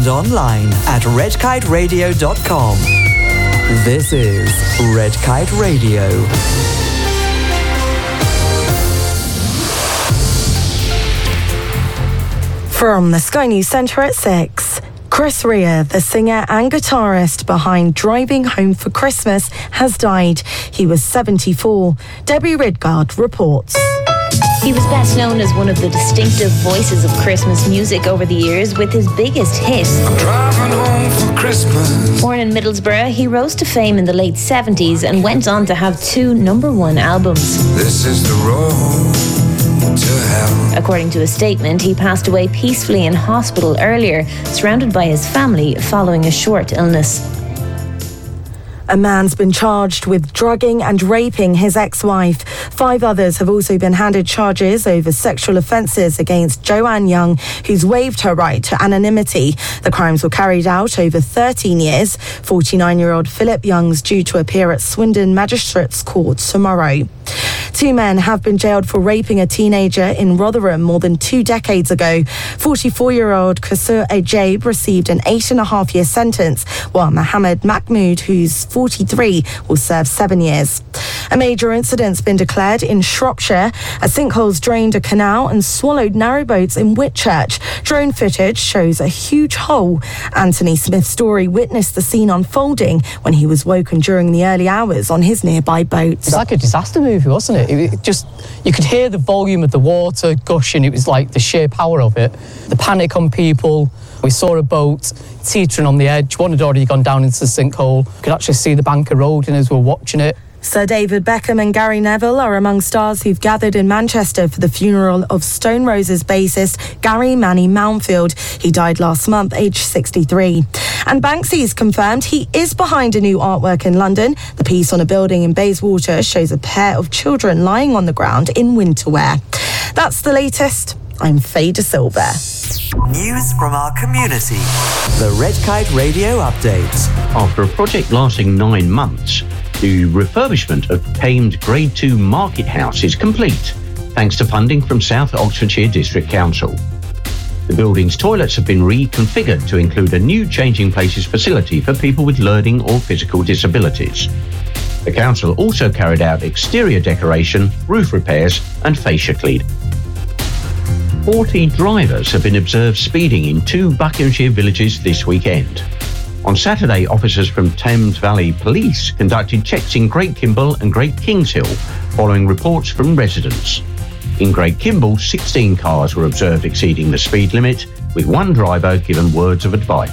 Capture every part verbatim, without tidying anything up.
and online at red kite radio dot com. This is Red Kite Radio. From the Sky News Centre at six. Chris Rea, the singer and guitarist behind Driving Home for Christmas, has died. He was seventy-four. Debbie Ridgard reports. He was best known as one of the distinctive voices of Christmas music over the years, with his biggest hit. I'm driving home for Christmas. Born in Middlesbrough, he rose to fame in the late seventies and went on to have two number one albums. This is the road to hell. According to a statement, he passed away peacefully in hospital earlier, surrounded by his family following a short illness. A man's been charged with drugging and raping his ex-wife. Five others have also been handed charges over sexual offences against Joanne Young, who's waived her right to anonymity. The crimes were carried out over thirteen years. forty-nine-year-old Philip Young's due to appear at Swindon Magistrates Court tomorrow. Two men have been jailed for raping a teenager in Rotherham more than two decades ago. forty-four-year-old Kasur Ajaib received an eight and a half year sentence, while Mohammed Mahmoud, who's forty-three, will serve seven years. A major incident's been declared in Shropshire. A sinkhole's drained a canal and swallowed narrowboats in Whitchurch. Drone footage shows a huge hole. Anthony Smith Story witnessed the scene unfolding when he was woken during the early hours on his nearby boat. It's like a disaster movie, wasn't it? It just, you could hear the volume of the water gushing. It was like the sheer power of it. The panic on people. We saw a boat teetering on the edge. One had already gone down into the sinkhole. You could actually see the bank eroding as we were watching it. Sir David Beckham and Gary Neville are among stars who've gathered in Manchester for the funeral of Stone Roses bassist Gary Manny Mountfield. He died last month, aged sixty-three. And Banksy's confirmed he is behind a new artwork in London. The piece on a building in Bayswater shows a pair of children lying on the ground in winter wear. That's the latest. I'm Faye De Silva. News from our community. The Red Kite Radio Update. After a project lasting nine months, the refurbishment of famed Grade two Market House is complete, thanks to funding from South Oxfordshire District Council. The building's toilets have been reconfigured to include a new changing places facility for people with learning or physical disabilities. The council also carried out exterior decoration, roof repairs and fascia cleaning. forty drivers have been observed speeding in two Buckinghamshire villages this weekend. On Saturday, officers from Thames Valley Police conducted checks in Great Kimble and Great Kingshill following reports from residents. In Great Kimble, sixteen cars were observed exceeding the speed limit, with one driver given words of advice.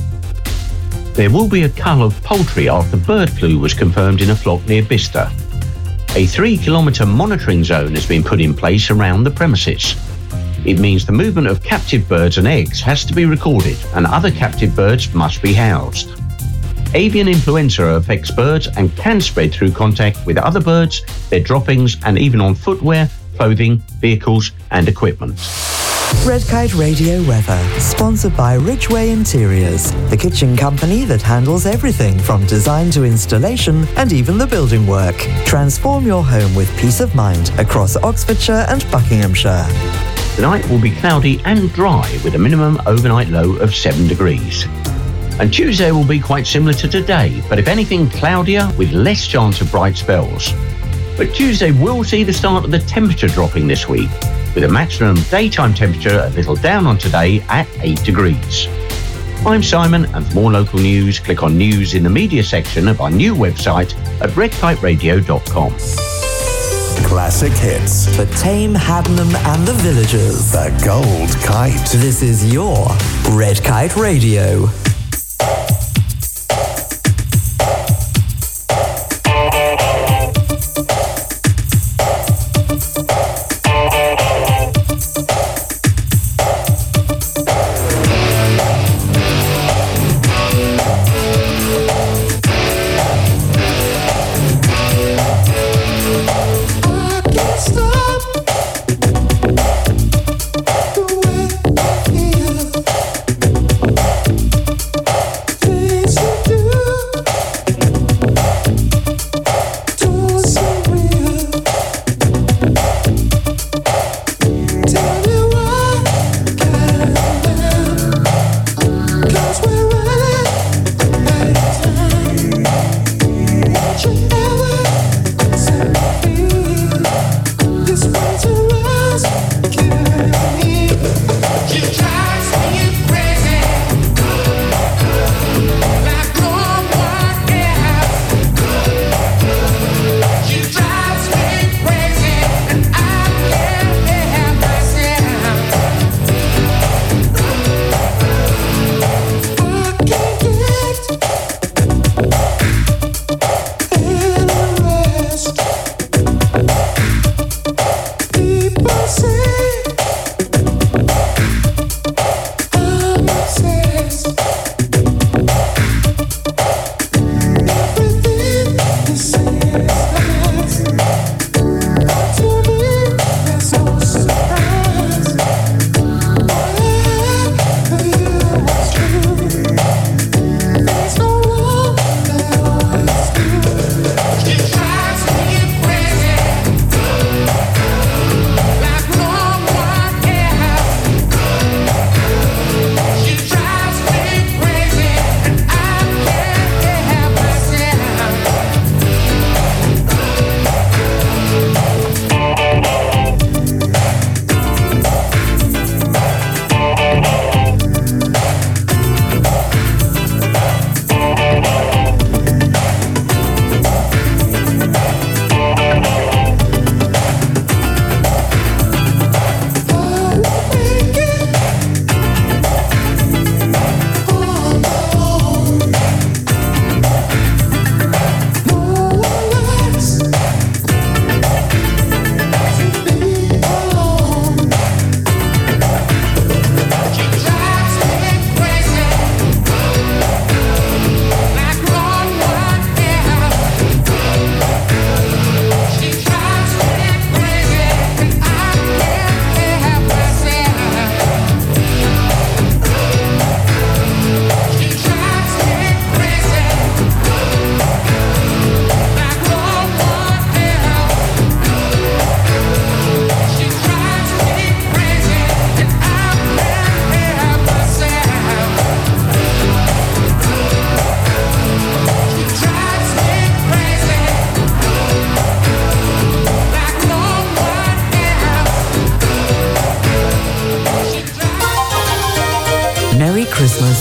There will be a cull of poultry after bird flu was confirmed in a flock near Bicester. A three kilometre monitoring zone has been put in place around the premises. It means the movement of captive birds and eggs has to be recorded, and other captive birds must be housed. Avian influenza affects birds and can spread through contact with other birds, their droppings, and even on footwear, clothing, vehicles, and equipment. Red Kite Radio weather, sponsored by Ridgeway Interiors, the kitchen company that handles everything from design to installation and even the building work. Transform your home with peace of mind across Oxfordshire and Buckinghamshire. Tonight will be cloudy and dry with a minimum overnight low of seven degrees. And Tuesday will be quite similar to today, but if anything cloudier with less chance of bright spells. But Tuesday will see the start of the temperature dropping this week, with a maximum daytime temperature a little down on today at eight degrees. I'm Simon, and for more local news, click on News in the Media section of our new website at red kite radio dot com. Classic hits. For Tame, Haddenham and the Villagers. The Gold Kite. This is your Red Kite Radio.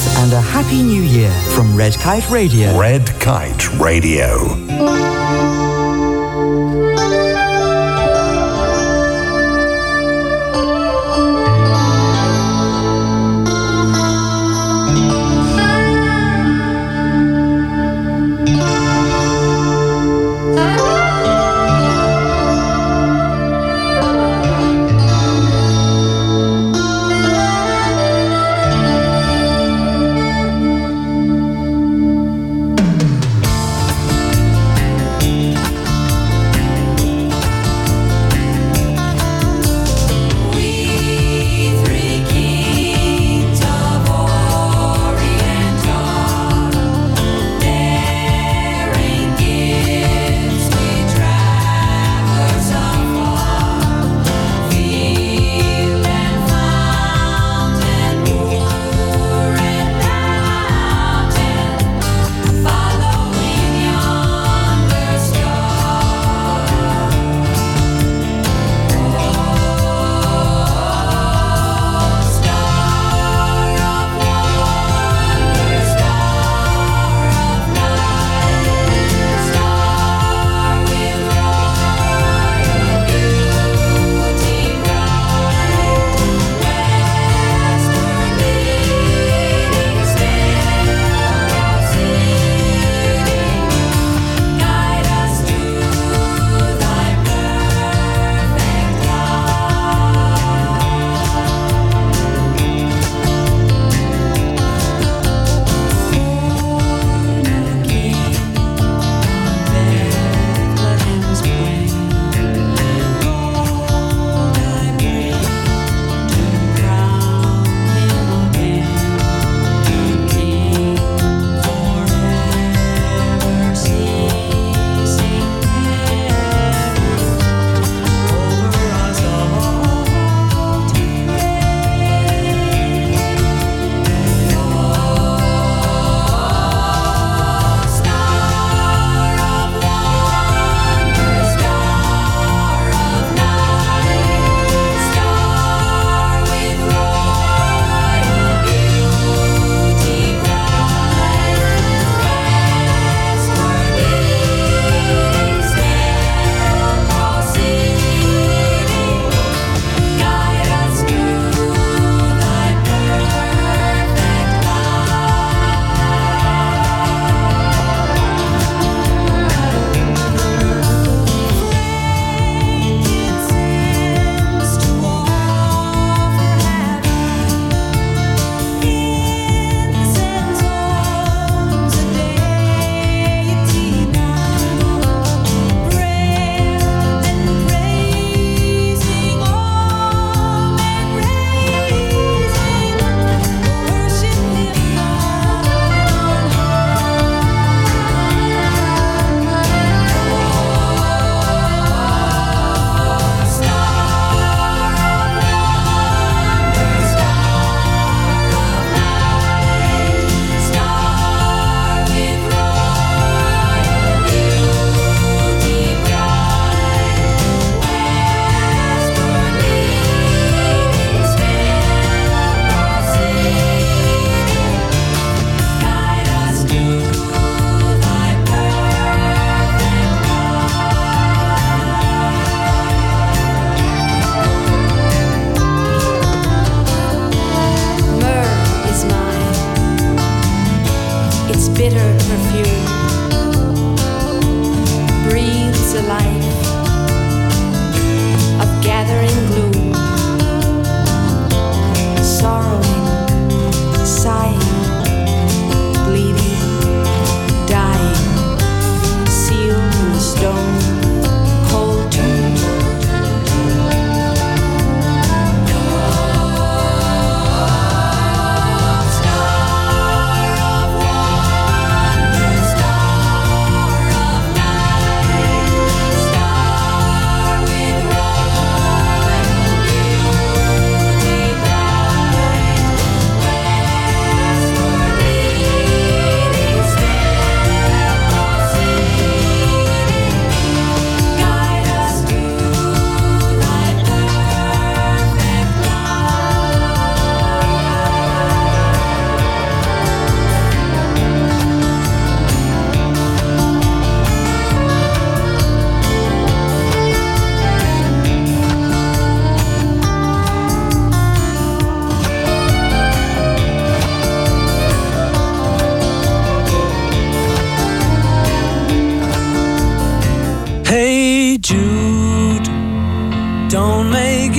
and a happy new year from Red Kite Radio. Red Kite Radio.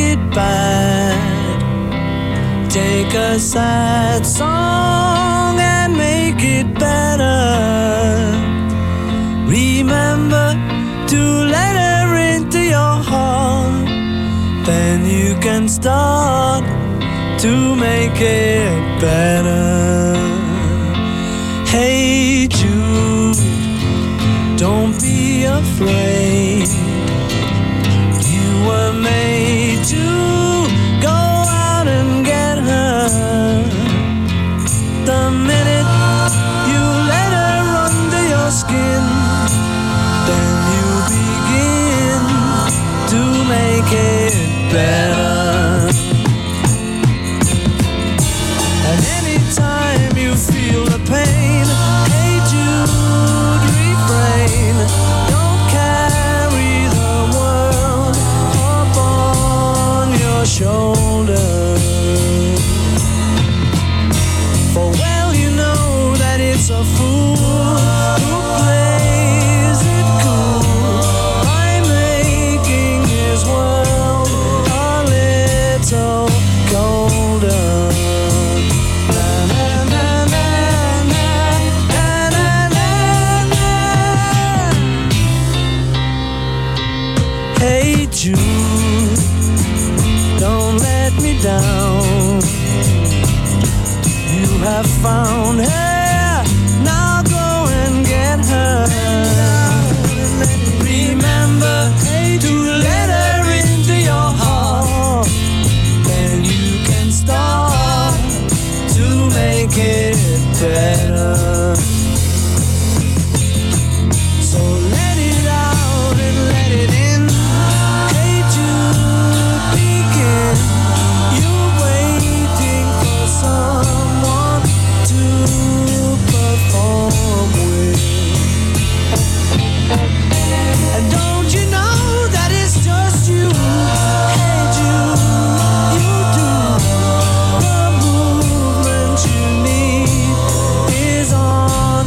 it bad. Take a sad song and make it better. Remember to let her into your heart. Then you can start to make it better. Hey Jude, don't be afraid. You were made to go out and get her. The minute you let her under your skin, then you begin to make it better. And anytime you feel the pain, hey Jude, refrain. Don't carry the world upon your shoulders. For well you know that it's a fool who plays it cool by making his world a little colder. Hey Jude, don't let me down. You have found her, now go and get her. Remember to let her into your heart. Then you can start to make it better. So let it out and let it in. Hey Jude, begin. You're waiting for someone to perform with. And don't you know that it's just you? Hey Jude, you do. The movement you need is on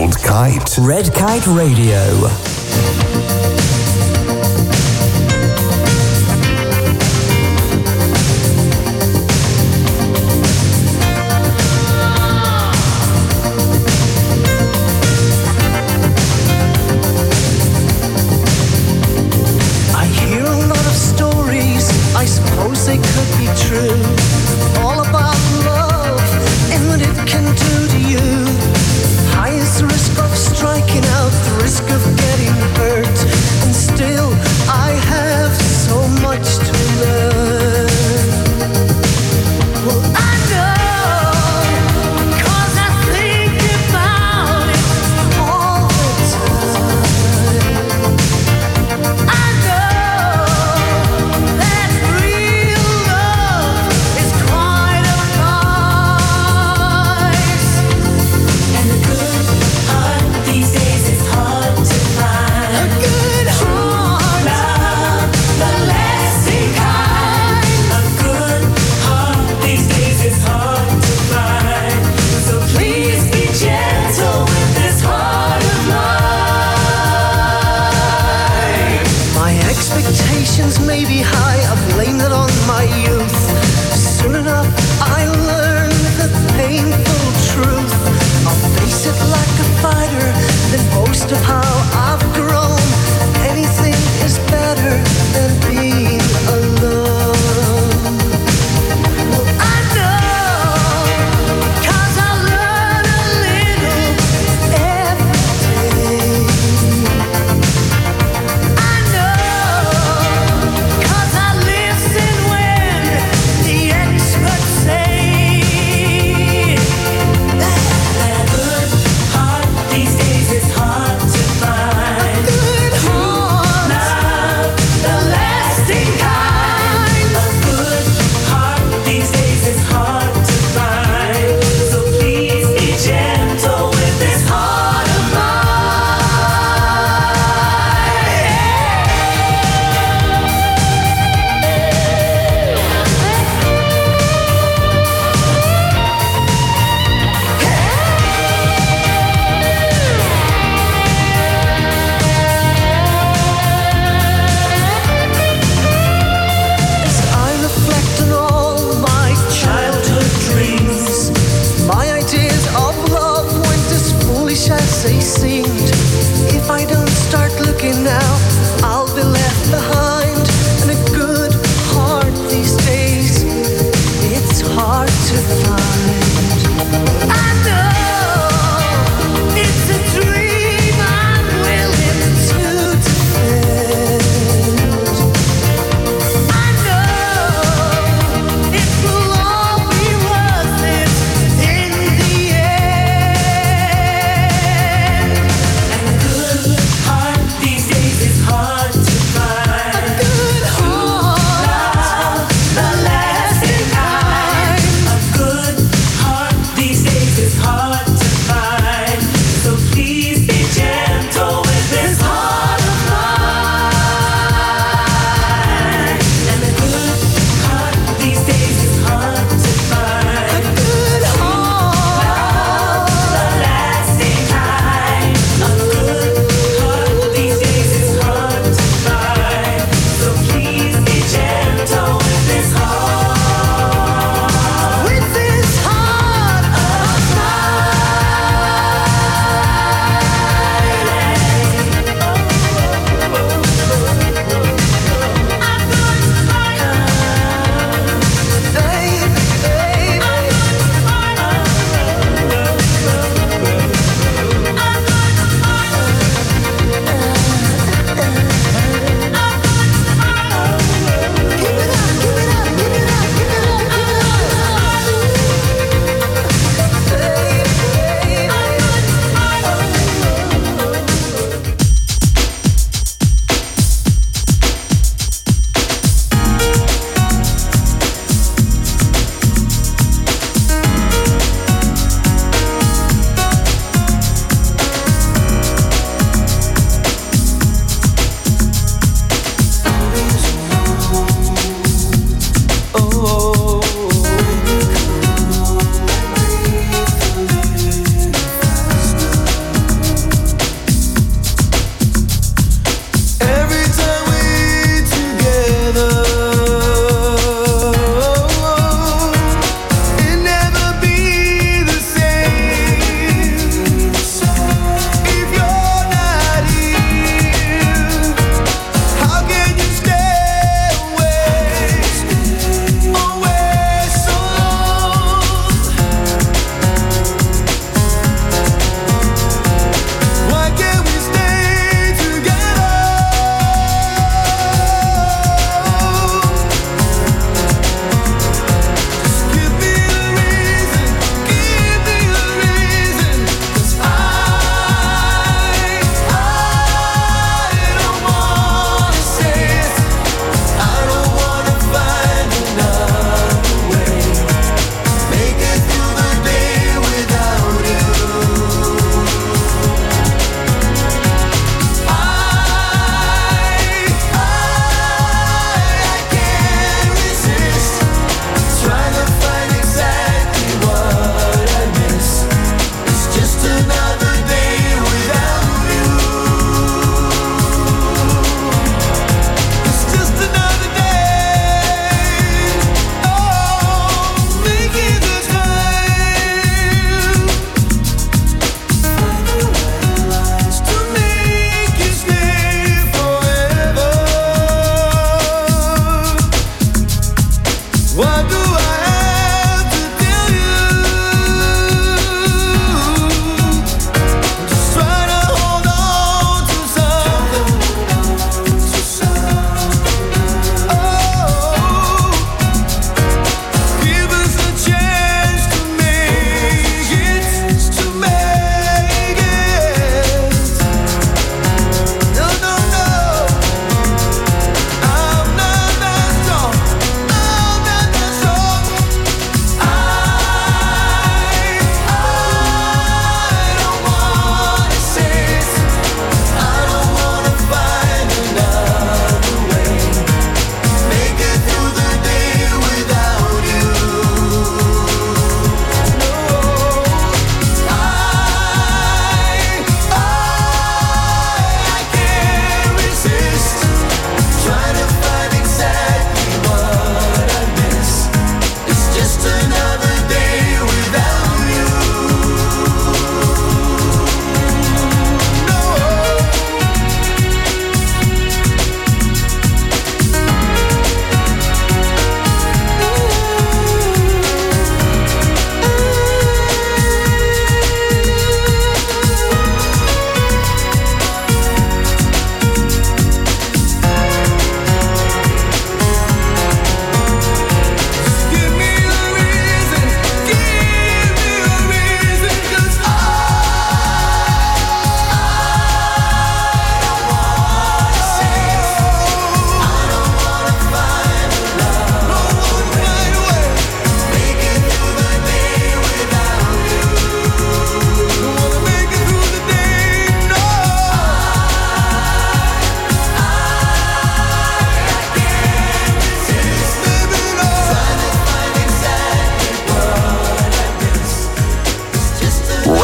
Gold Kite. Red Kite Radio. I suppose they could be true. All about love and what it can do to you. Highest risk of striking out, the risk of getting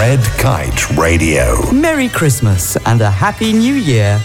Red Kite Radio. Merry Christmas and a Happy New Year.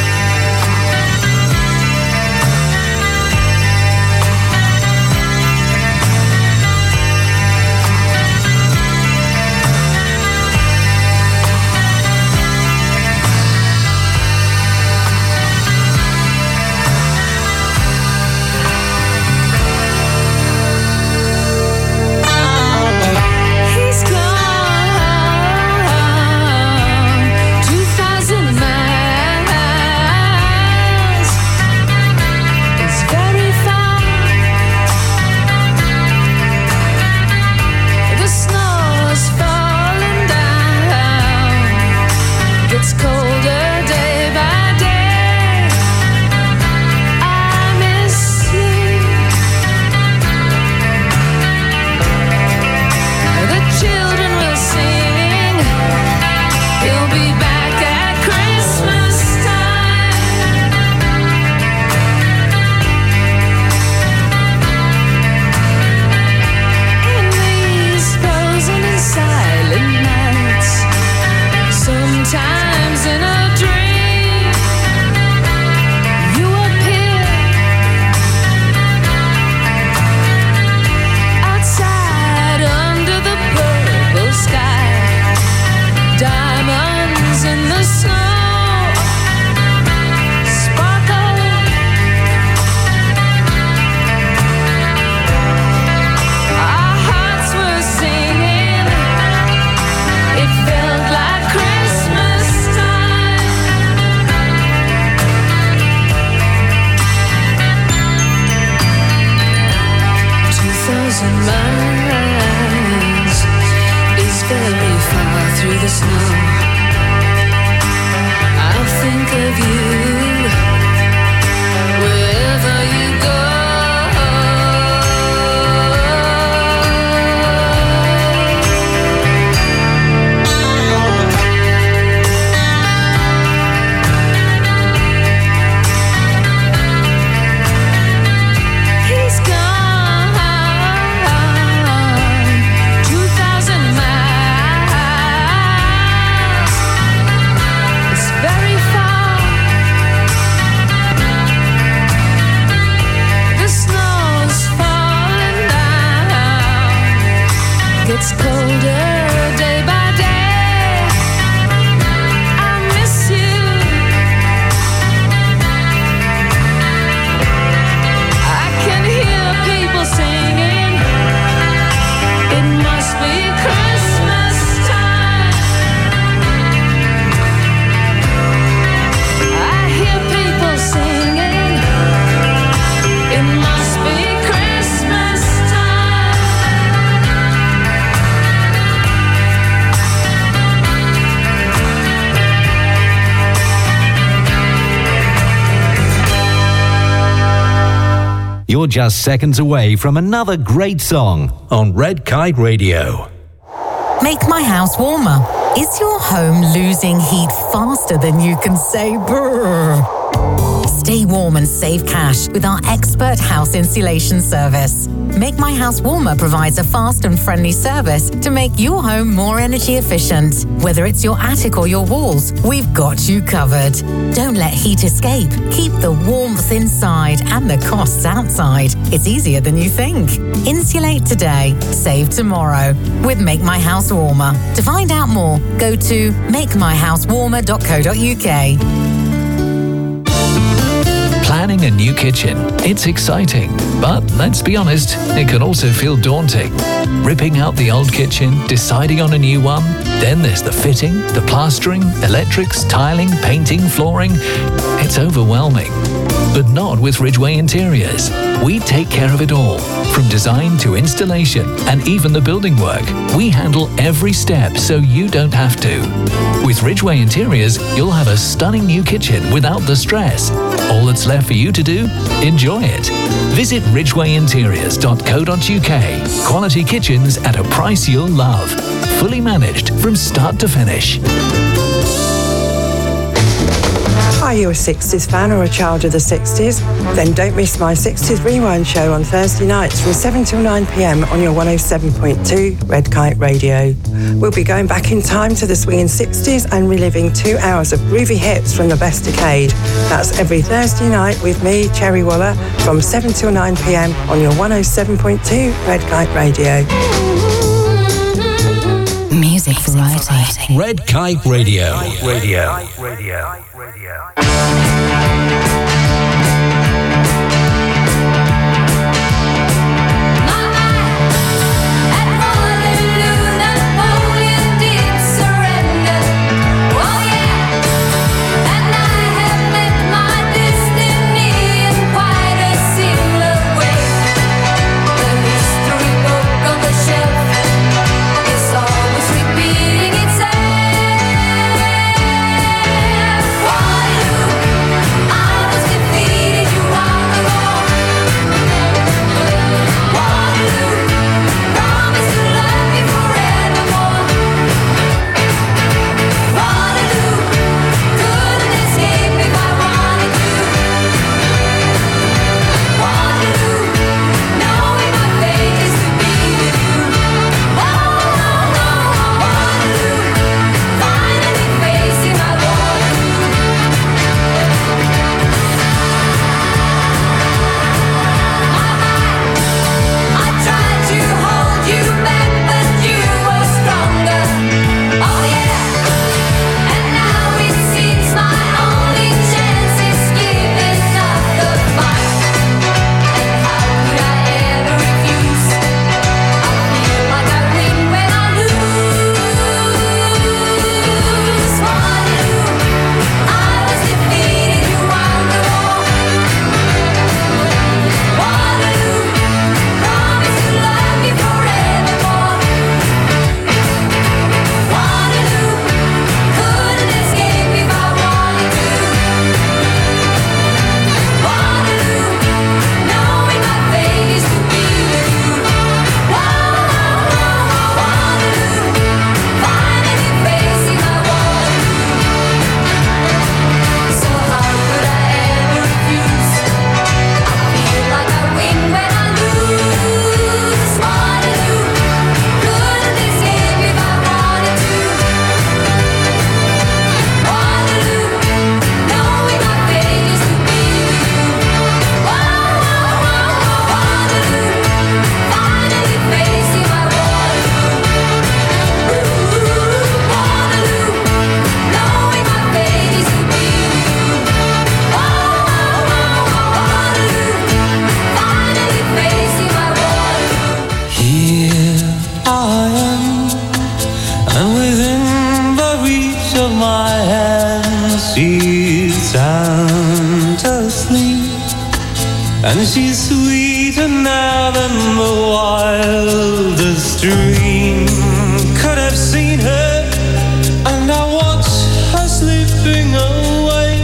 You're just seconds away from another great song on Red Kite Radio. Make my house warmer. Is your home losing heat faster than you can say brrr? Stay warm and save cash with our expert house insulation service. Make My House Warmer provides a fast and friendly service to make your home more energy efficient. Whether it's your attic or your walls, we've got you covered. Don't let heat escape. Keep the warmth inside and the costs outside. It's easier than you think. Insulate today, save tomorrow with Make My House Warmer. To find out more, go to make my house warmer dot co dot uk. Planning a new kitchen. It's exciting, but let's be honest, it can also feel daunting. Ripping out the old kitchen, deciding on a new one, then there's the fitting, the plastering, electrics, tiling, painting, flooring. It's overwhelming. But not with Ridgeway Interiors. We take care of it all, from design to installation and even the building work. We handle every step so you don't have to. With Ridgeway Interiors, you'll have a stunning new kitchen without the stress. All that's left for you to do? Enjoy it. Visit ridgeway interiors dot co dot uk. Quality kitchens at a price you'll love. Fully managed from start to finish. Are you a sixties fan or a child of the sixties? Then don't miss my sixties Rewind show on Thursday nights from seven till nine p m on your one oh seven point two Red Kite Radio. We'll be going back in time to the swinging sixties and reliving two hours of groovy hits from the best decade. That's every Thursday night with me, Cherry Waller, from seven till nine p m on your one oh seven point two Red Kite Radio. Music variety. Red Kite Radio. Radio. Radio. And she's sweeter now than the wildest dream could have seen her. And I watch her slipping away,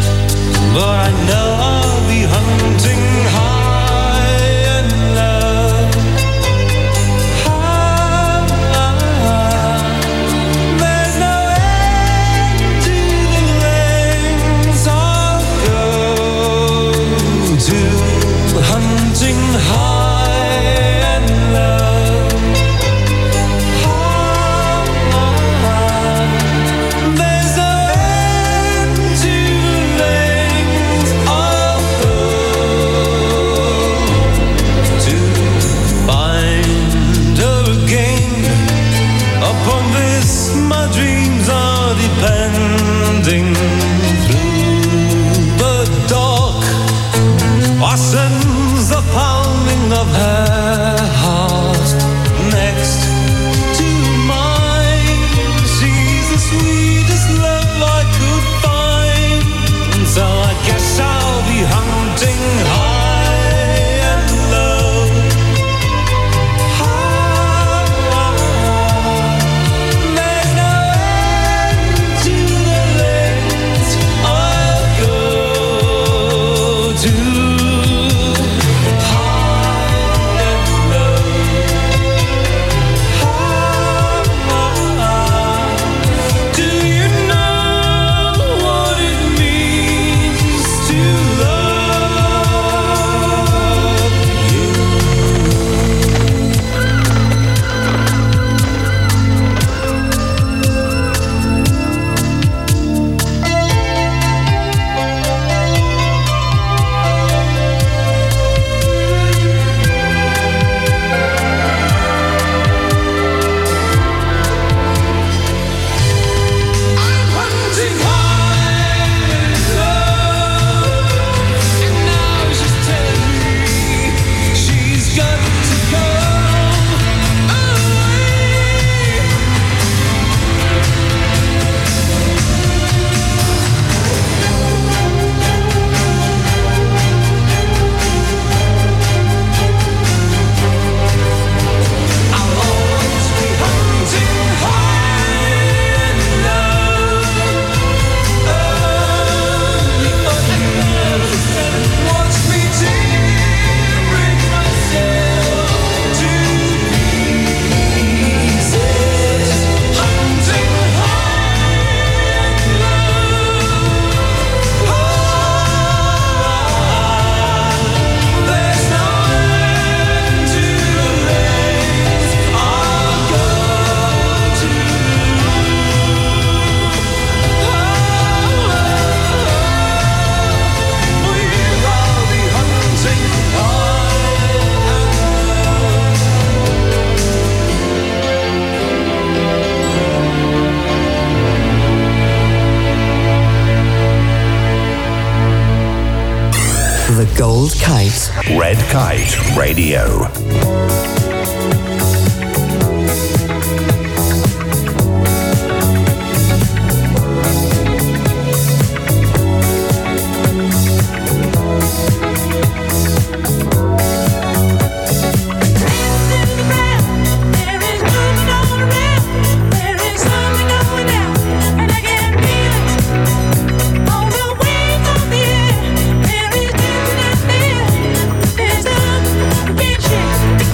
but I know I'll be hunting high and low. High, there's no end to the lengths I'll go to, hunting high and low. High, there's no end to the lengths I'll go to find her again. Upon this my dreams are depending. Through the dark I sense the pounding of her heart next to mine. She's the sweetest love I could find, so I guess I'll be hunting high and low. High, there's no end to the lengths I'll go to. High Gold Kite. Red Kite Radio. Shit.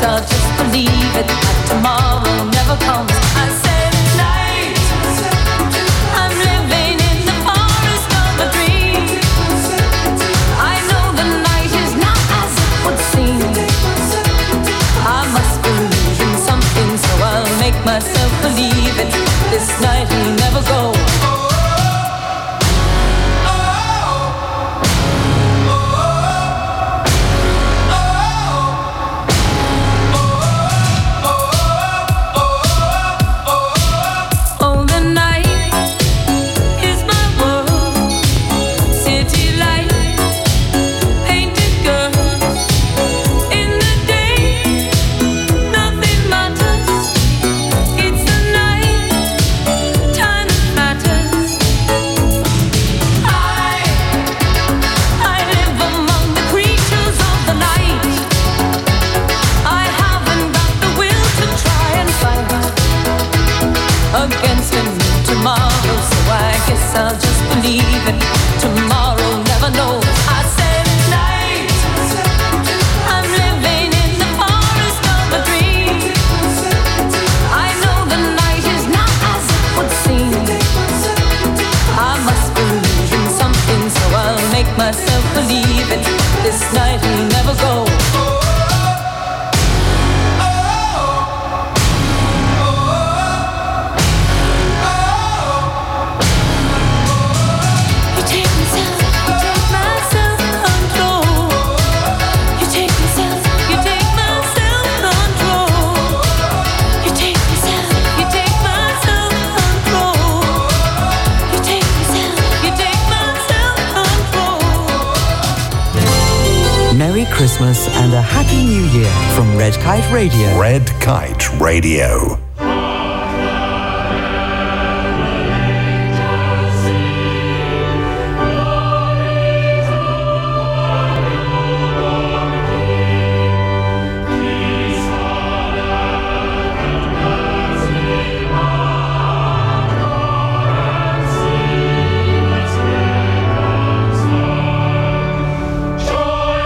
I'll just believe it, that tomorrow never comes. I said night, I'm living in the forest of a dream. I know the night is not as it would seem. I must believe in something, so I'll make myself believe it. This night will never go. I'll just believe it. Tomorrow never knows. I said night, I'm living in the forest of a dream. I know the night is not as it would seem. I must believe in something, so I'll make myself believe it. This night will never go. Merry Christmas and a Happy New Year from Red Kite Radio. Red Kite Radio.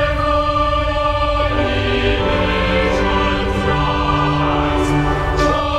Joy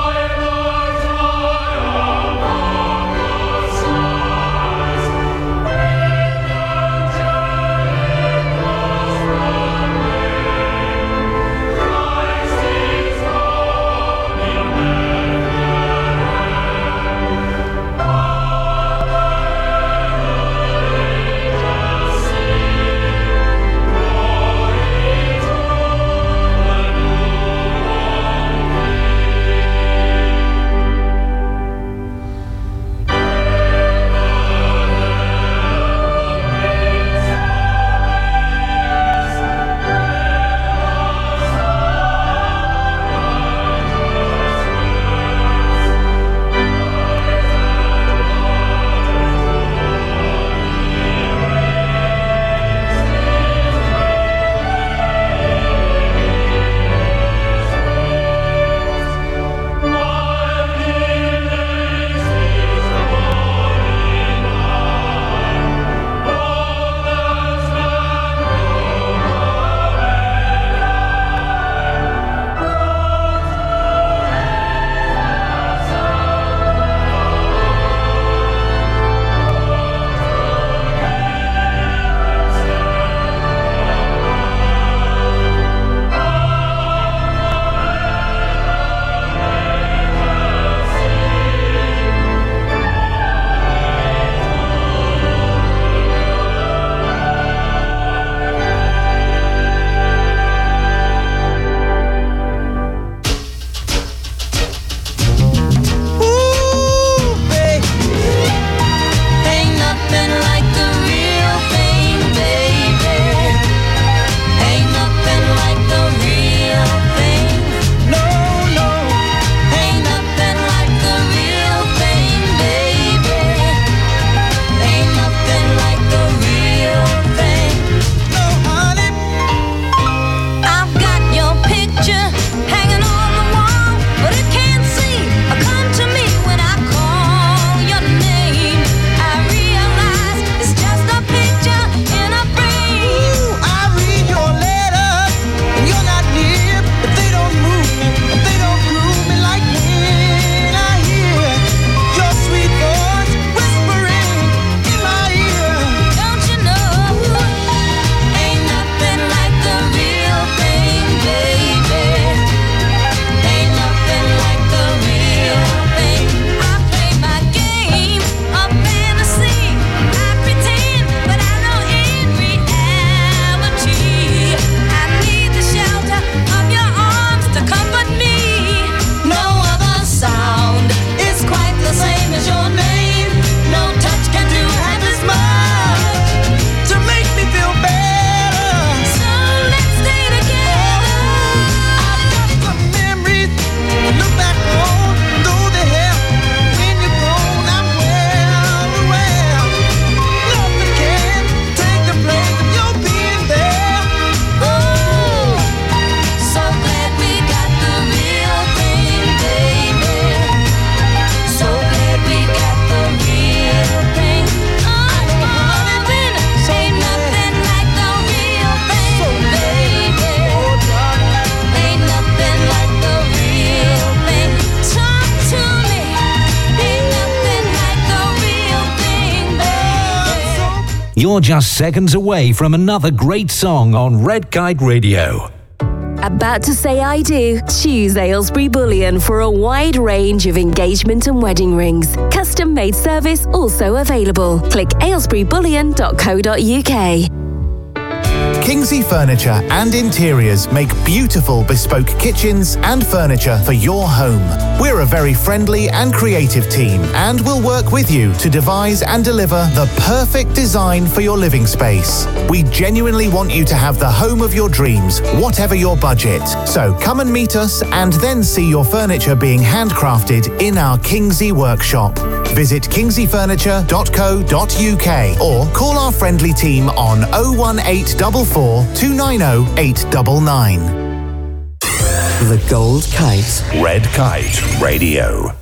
You're just seconds away from another great song on Red Kite Radio. About to say I do? Choose Aylesbury Bullion for a wide range of engagement and wedding rings. Custom made service also available. Click aylesbury bullion dot co dot uk. Kingsley Furniture and Interiors make beautiful bespoke kitchens and furniture for your home. We're a very friendly and creative team and will work with you to devise and deliver the perfect design for your living space. We genuinely want you to have the home of your dreams, whatever your budget. So come and meet us and then see your furniture being handcrafted in our Kingsley workshop. Visit kingsley furniture dot co dot uk or call our friendly team on oh one eight four four, two nine oh, eight nine nine. The Gold Kite. Red Kite Radio.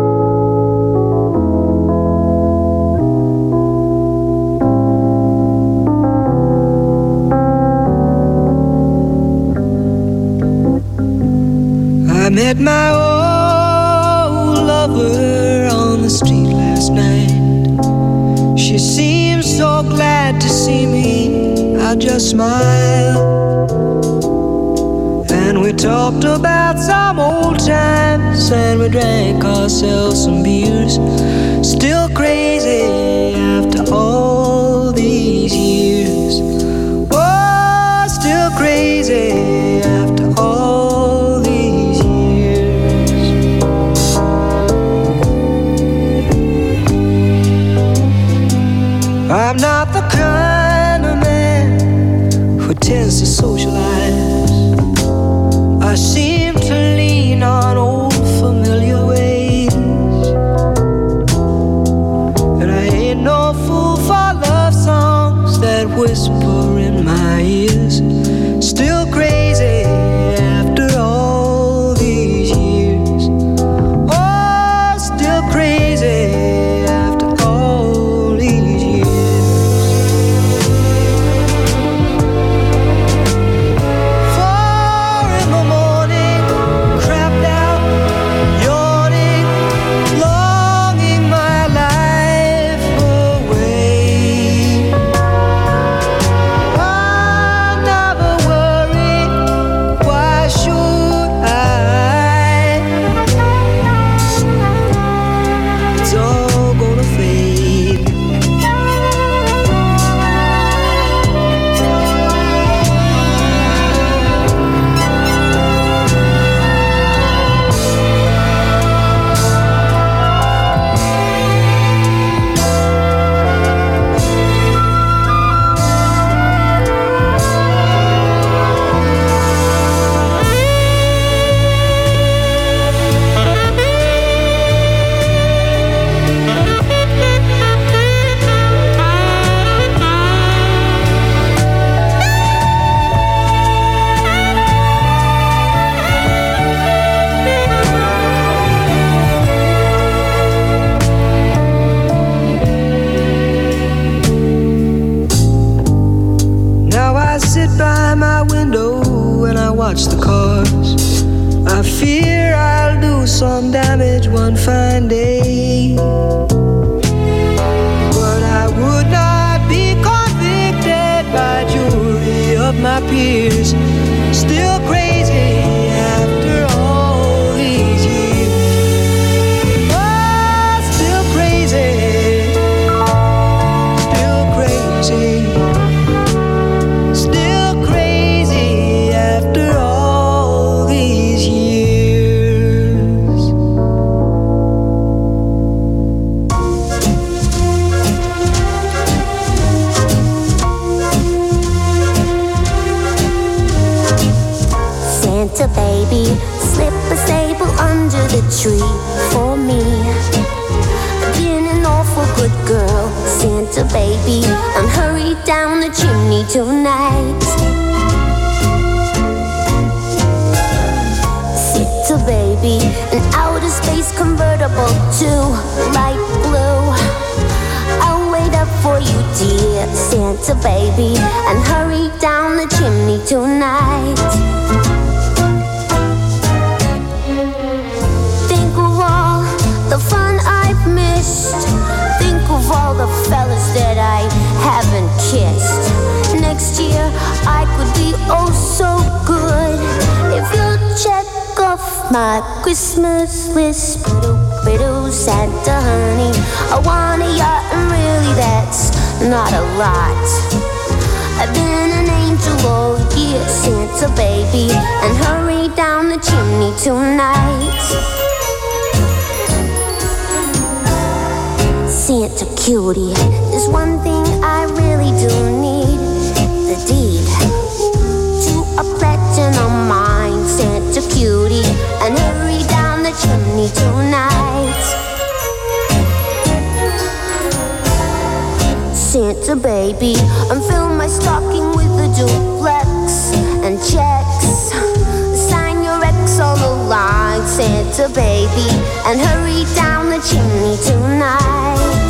I met my old lover on the street last night. She seemed so glad to see me. I just smiled, and we talked about some old times, and we drank ourselves some beers. Still crazy after all these years. Oh, still crazy after all these years. I'm not the kind of man who tends to socialize. I seem to lean on old familiar ways, and I ain't no fool for love songs that whisper in my ears. Still crazy after all these years. Oh, still crazy after all these years. Watch the cars. I fear I'll do some damage one fine day, but I would not be convicted by jury of my peers. Still crazy after all these years. Oh, still crazy, still crazy. Baby, slip a sable under the tree for me. Been an awful good girl, Santa baby, and hurry down the chimney tonight. Santa baby, an outer space convertible to light blue. I'll wait up for you, dear Santa baby, and hurry down the chimney tonight. The fun I've missed. Think of all the fellas that I haven't off my Christmas list. Biddle, biddle, Santa honey, I want a yacht, and really that's not a lot. I've been an angel all year, Santa baby, and hurry down the chimney tonight. Santa cutie, there's one thing I really do need, the deed to a platinum mine. Santa cutie, and hurry down the chimney tonight. Santa baby, and fill my stocking with a duplex and checks. Sign your ex on the line, Santa baby, and hurry down the chimney tonight.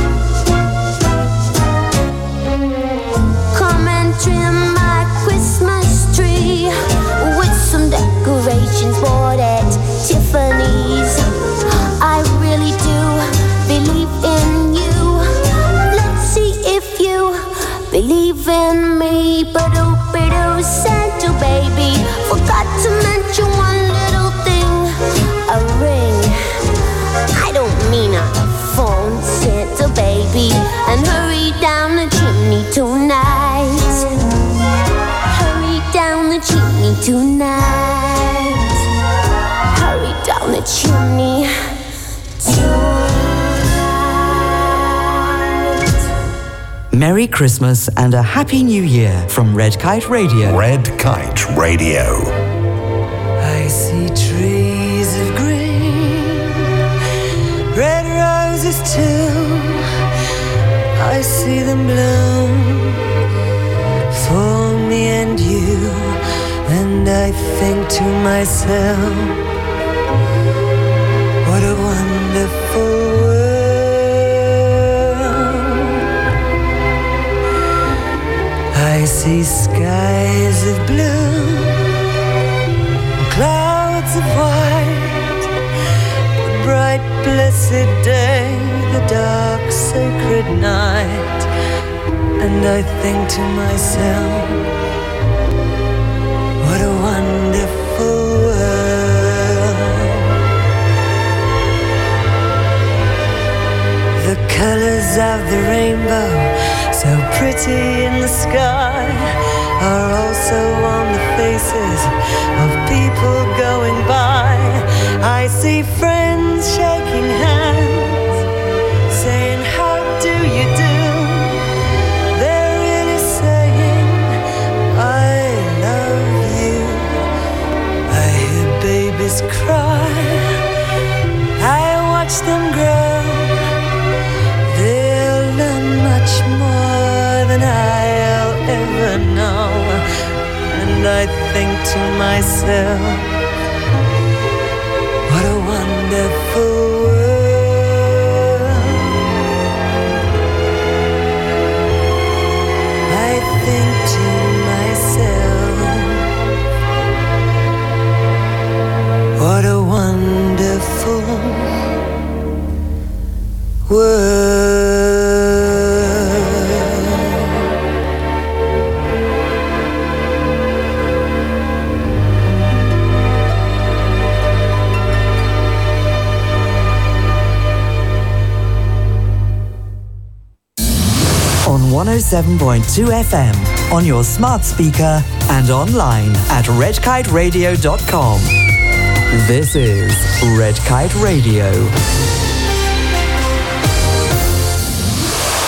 Come and trim my Christmas tree with some decorations bought at Tiffany's. I really do believe in you. Let's see if you believe in me. Ba-do, ba-do, Santa baby, forgot to mention one little thing, a ring. I don't mean on the phone, Santa baby, and hurry down the chimney tonight. Hurry down the chimney tonight. Hurry down the chimney tonight. Merry Christmas and a Happy New Year from Red Kite Radio. Red Kite Radio. I see trees of green, red roses too. I see them bloom for me and you, and I think to myself, what a wonderful world. I see skies of blue, clouds of white, the bright blessed day, the dark sacred night, and I think to myself, what a wonderful world. The colors of the rainbow, so pretty in the sky, are also on the faces of people going by. I see friends shaking hands, saying, how do you do? They're really saying, I love you. I hear babies cry, I watch them grow. They'll learn much more than I'll ever know. And I think to myself, what a wonderful world. I think to myself, what a wonderful world. one oh seven point two F M, on your smart speaker and online at red kite radio dot com. This is Red Kite Radio.